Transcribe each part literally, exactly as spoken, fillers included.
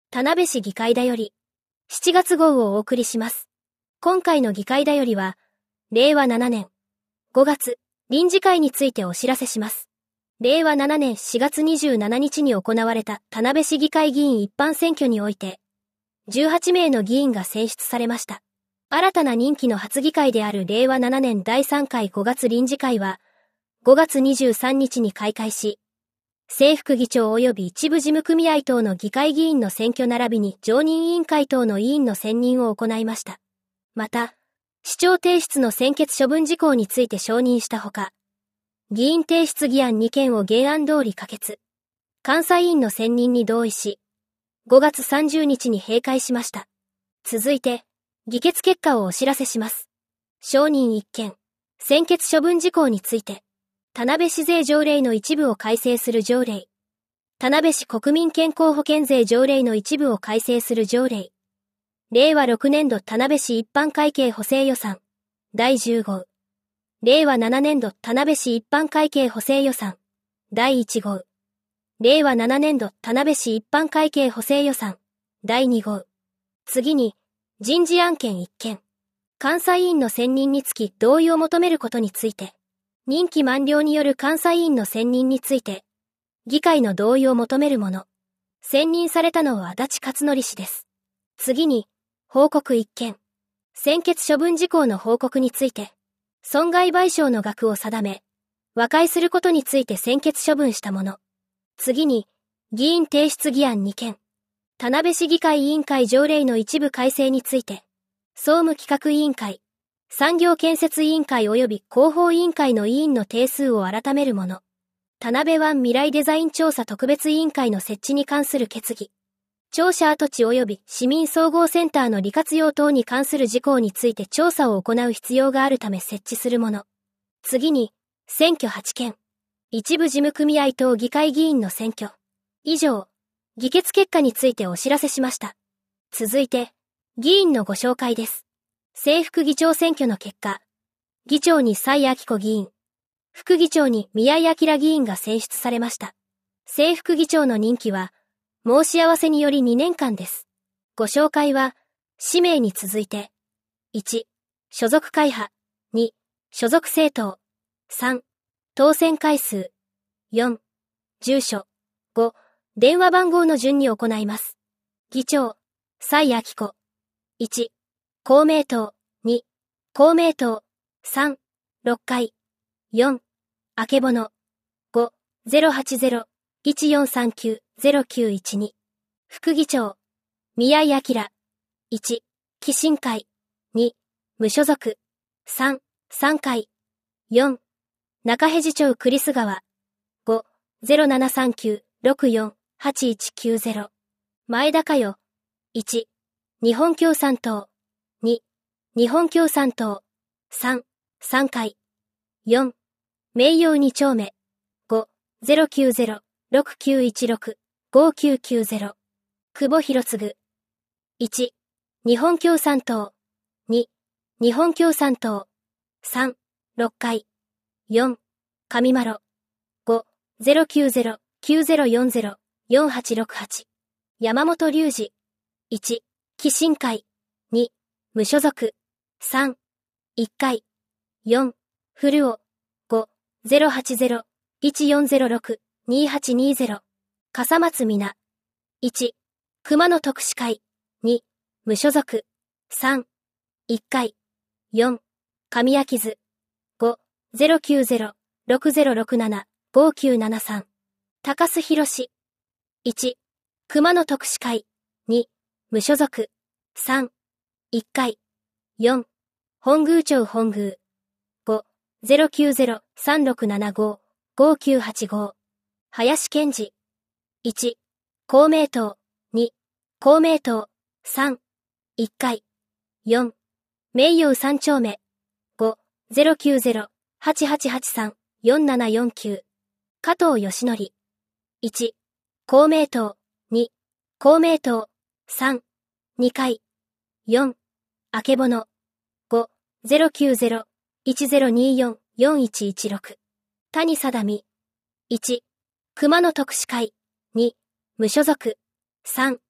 田辺市議会だより、しちがつ号をお送りします。今回の議会だよりは、れいわななねんごがつ臨時会についてお知らせします。れいわななねんしがつにじゅうしちにちに行われた田辺市議会議員一般選挙において、じゅうはちめいの議員が選出されました。新たな任期の初議会であるれいわななねんだいさんかいごがつ臨時会は、ごがつにじゅうさんにちに開会し、正副議長及び一部事務組合等の議会議員の選挙並びに常任委員会等の委員の選任を行いました。また、市長提出の専決処分事項について承認したほか、議員提出議案にけんを原案通り可決。監査委員の選任に同意し、ごがつさんじゅうにちに閉会しました。続いて、議決結果をお知らせします。承認いっけん、専決処分事項について、田辺市税条例の一部を改正する条例。田辺市国民健康保険税条例の一部を改正する条例。れいわろくねんど田辺市一般会計補正予算。だいじゅうごう。れいわななねんど田辺市一般会計補正予算。だいいちごう。れいわななねんど田辺市一般会計補正予算。だいにごう。次に、人事案件いっけん。監査委員の選任につき同意を求めることについて、任期満了による監査委員の選任について、議会の同意を求めるもの。選任されたのは足立勝則氏です。次に、報告いっけん。専決処分事項の報告について、損害賠償の額を定め、和解することについて専決処分したもの。次に、議員提出議案にけん。田辺市議会委員会条例の一部改正について、総務企画委員会、産業建設委員会及び広報委員会の委員の定数を改めるもの。田辺湾未来デザイン調査特別委員会の設置に関する決議。庁舎跡地及び市民総合センターの利活用等に関する事項について調査を行う必要があるため設置するもの。次に、選挙はちけん。一部事務組合等議会議員の選挙。以上、議決結果についてお知らせしました。続いて、議員のご紹介です。正副議長選挙の結果、議長に蔡明子議員、副議長に宮井明議員が選出されました。正副議長の任期は、申し合わせによりにねんかんです。ご紹介は、氏名に続いて、いち、所属会派、に、所属政党、さん、当選回数、よん、住所、ご、電話番号の順に行います。議長、蔡明子、いち、公明党、に、公明党、さん、ろっかい、よん、あけぼの、ご、ゼロはちゼロ、いちよんさんきゅう、ゼロきゅういちに。副議長、宮井明、いち、寄進会、に、無所属、さん、さんかい、よん、中辺路町クリス川、ご、ゼロななさんきゅう、ろくよん、はちいちきゅうゼロ。前田佳代、いち、日本共産党、に、日本共産党、さん、さんかい、よん、名誉に丁目、ご、ゼロきゅうゼロ、ろくきゅういちろく、ごきゅうきゅうゼロ。久保博次、いち、日本共産党、に、日本共産党、さん、ろっかい、よん、上丸、ご、ゼロきゅうゼロ、きゅうゼロよんゼロ、よんはちろくはち。山本隆二、いち、寄進会、に、無所属、さん、いっかい、よん、古尾、ご、ゼロはちゼロ、いちよんゼロろく、にはちにゼロ。笠松美奈、いち、熊野徳志会、に、無所属、さん、いっかい、よん、上秋津、ご、ゼロきゅうゼロ、ろくゼロろくなな、ごきゅうななさん。高須博士、いち、熊野徳志会、に、無所属、さん、いっかい、よん、本宮町本宮、ご、ゼロきゅうゼロ、さんろくななご、ごきゅうはちご。林健二、いち、公明党、に、公明党、さん、いっかい、よん、名誉さん丁目、ご、ゼロきゅうゼロ、はちはちはちさん、よんななよんきゅう。加藤義則、いち、公明党、に、公明党、さん、にかい、よん、あけぼの、ご、ゼロきゅうゼロ、いちゼロによん、よんいちいちろく。谷貞美、いち、熊野徳志会、に、無所属、さん、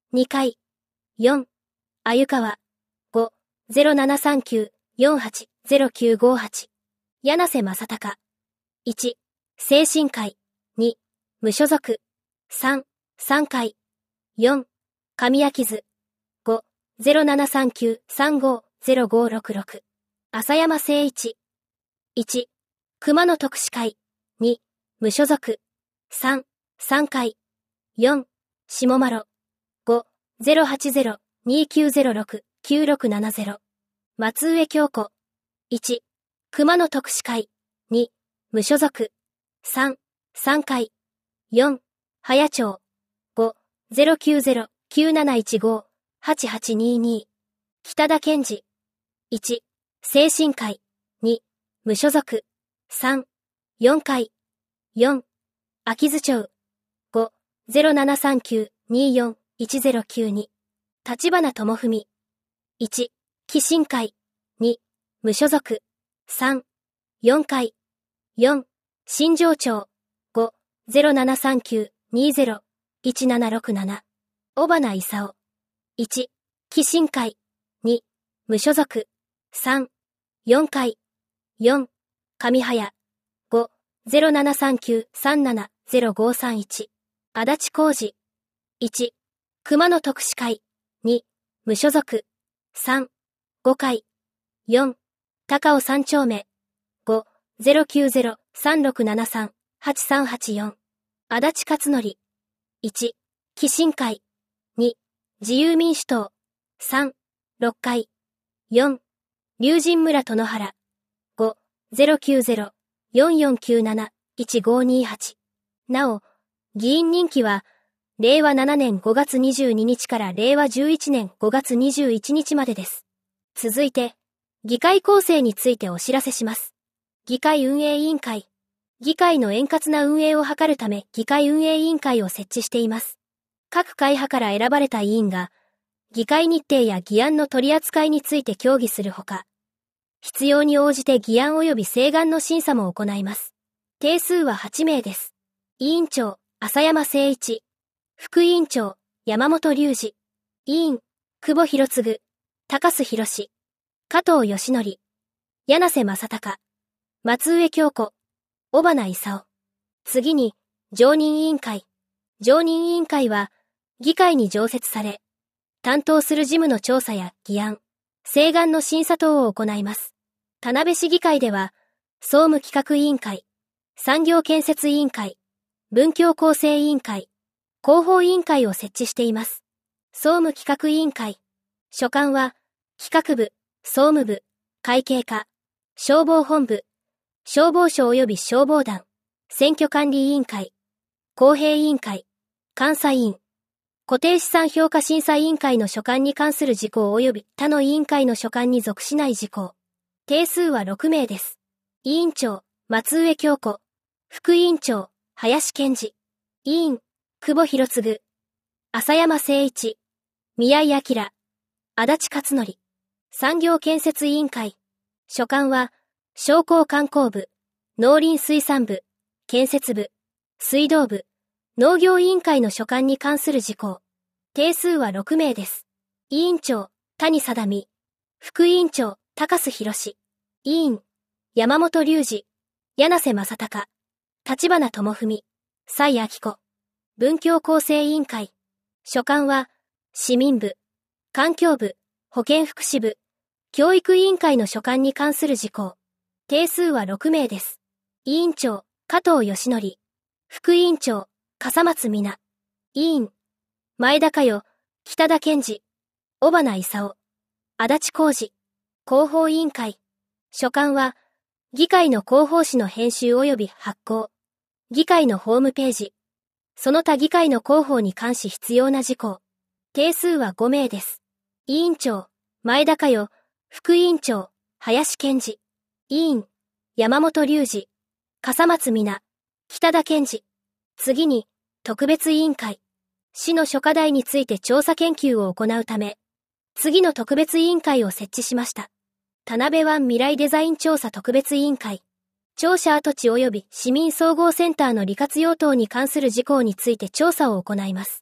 にかい。よん、鮎川。ご、ゼロななさんきゅう よんはち ゼロきゅうごはち。柳瀬正隆。いち、精神科医。に、無所属。さん、さんかい。よん、神谷図。ご、ゼロななさんきゅう さんご ゼロごろくろく。浅山誠一。いち、熊野徳歯科医。に、無所属。さん、さんかい。よん、下丸。ご、ゼロはちゼロ にきゅうゼロろく きゅうろくななゼロ。松上京子。いち、熊野徳歯科医。に、無所属。さん、さんかい。よん、早町。ご、ゼロきゅうゼロ きゅうなないちご はちはちにに。北田健二。いち、精神科医。に、無所属。さん、よんかい。よん、秋津町。ご、ゼロななさんきゅう によん いちゼロきゅうに。立花智文。いち、寄進会。に、無所属。さん、よんかい。よん、新庄町。ご、ゼロななさんきゅう にゼロ いちななろくなな。尾花勲。いち、寄進会。に、無所属。さん、よんかい。よん、上早。ご、ゼロななさんきゅう さんなな ゼロごさんいち。足立浩二。いち、熊野徳歯科医。に、無所属。さん、ごかい。よん、高尾三丁目。ご、ゼロきゅうゼロ さんろくななさん はちさんはちよん。足立勝則。いち、寄進会。に、自由民主党。さん、ろっかい。よん、龍神村殿原。ご、ゼロきゅうゼロ よんよんきゅうなな いちごにはち。なお、議員任期は、れいわななねんごがつにじゅうににちかられいわじゅういちねんごがつにじゅういちにちまでです。続いて、議会構成についてお知らせします。議会運営委員会。議会の円滑な運営を図るため議会運営委員会を設置しています。各会派から選ばれた委員が、議会日程や議案の取り扱いについて協議するほか、必要に応じて議案及び請願の審査も行います。定数ははちめいです。委員長、浅山誠一。副委員長、山本隆二。委員、久保博次。高須博。加藤義則。柳瀬正隆。松上京子。尾花勲。次に、常任委員会。常任委員会は、議会に常設され、担当する事務の調査や議案、請願の審査等を行います。田辺市議会では、総務企画委員会、産業建設委員会、文教構成委員会、広報委員会を設置しています。総務企画委員会。所管は、企画部、総務部、会計課、消防本部、消防署及び消防団、選挙管理委員会、公平委員会、監査委員、固定資産評価審査委員会の所管に関する事項及び他の委員会の所管に属しない事項。定数はろくめいです。委員長、松上京子。副委員長、林健二。委員、久保博次。浅山誠一。宮井明。足立勝則。産業建設委員会。所管は、商工観光部、農林水産部、建設部、水道部、農業委員会の所管に関する事項。定数はろくめいです。委員長、谷貞美。副委員長、高須博。委員、山本隆二。柳瀬正隆。立花智文。蔡明子。文教構成委員会。所管は、市民部、環境部、保健福祉部、教育委員会の所管に関する事項。定数はろくめいです。委員長、加藤義則。副委員長、笠松美奈。委員、前田佳代、北田健二。尾花勲。足立浩二。広報委員会。所管は、議会の広報誌の編集及び発行。議会のホームページ。その他議会の広報に関し必要な事項。定数はごめいです。委員長、前田佳代。副委員長、林健二。委員、山本隆二。笠松美奈。北田健二。次に、特別委員会。市の諸課題について調査研究を行うため、次の特別委員会を設置しました。田辺湾未来デザイン調査特別委員会。庁舎跡地及び市民総合センターの利活用等に関する事項について調査を行います。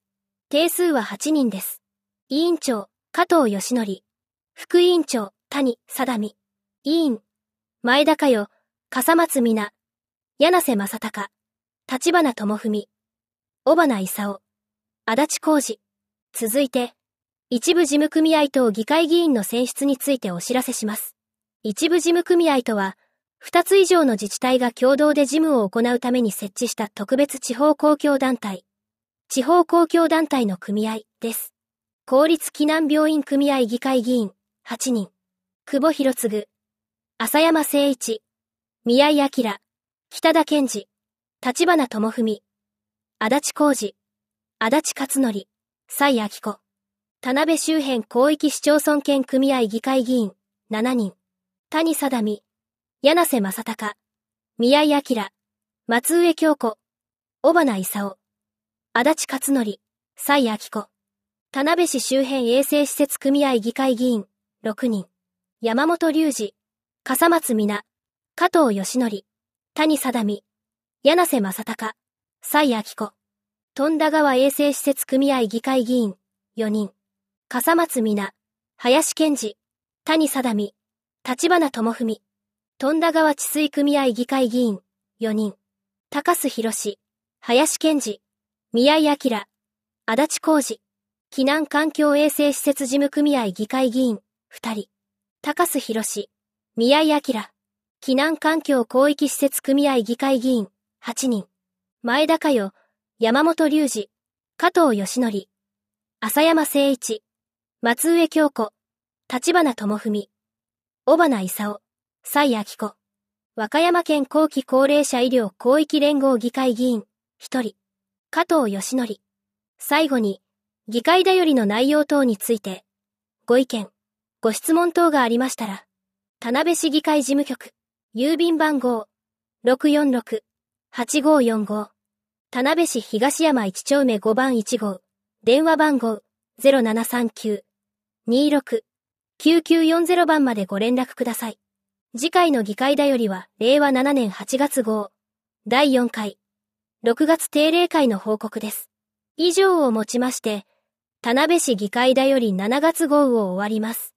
定数ははちにんです。委員長、加藤義則。副委員長、谷貞美。委員、前田佳代、笠松美奈、柳瀬正隆、立花智文、尾花勲、足立浩二。続いて、一部事務組合等議会議員の選出についてお知らせします。一部事務組合とは、二つ以上の自治体が共同で事務を行うために設置した特別地方公共団体、地方公共団体の組合です。公立避難病院組合議会議員、はちにん。久保博次、浅山誠一、宮井明、北田健二、立花智文、足立浩二、足立勝則、蔡明子。田辺周辺広域市町村圏組合議会議員、しちにん。谷貞美、柳瀬正隆、宮井明、松上京子、尾花勲、足立勝則、蔡明子。田辺市周辺衛生施設組合議会議員、ろくにん。山本隆二、笠松美奈、加藤義則、谷貞美、柳瀬正隆、蔡明子。富田川衛生施設組合議会議員、よにん。笠松美奈、林健二、谷貞美、立花智文。富田川治水組合議会議員、よにん。高須博、林健二、宮井明、足立浩二。避難環境衛生施設事務組合議会議員、ふたり。高須博、宮井明。避難環境広域施設組合議会議員、はちにん。前田佳代、山本隆二、加藤義則。浅山誠一、松上京子、立花智文。尾花勲、蔡明子。和歌山県後期高齢者医療広域連合議会議員、ひとり。加藤義則。最後に、議会だよりの内容等について、ご意見、ご質問等がありましたら、田辺市議会事務局、郵便番号、ろくよんろく、はちごよんご、田辺市東山いち丁目ごばんいち号、電話番号、ゼロななさんきゅう、にろく、きゅうきゅうよんゼロ番までご連絡ください。次回の議会だよりは、れいわななねんはちがつ号、だいよんかい、ろくがつ定例会の報告です。以上をもちまして、田辺市議会だよりしちがつ号を終わります。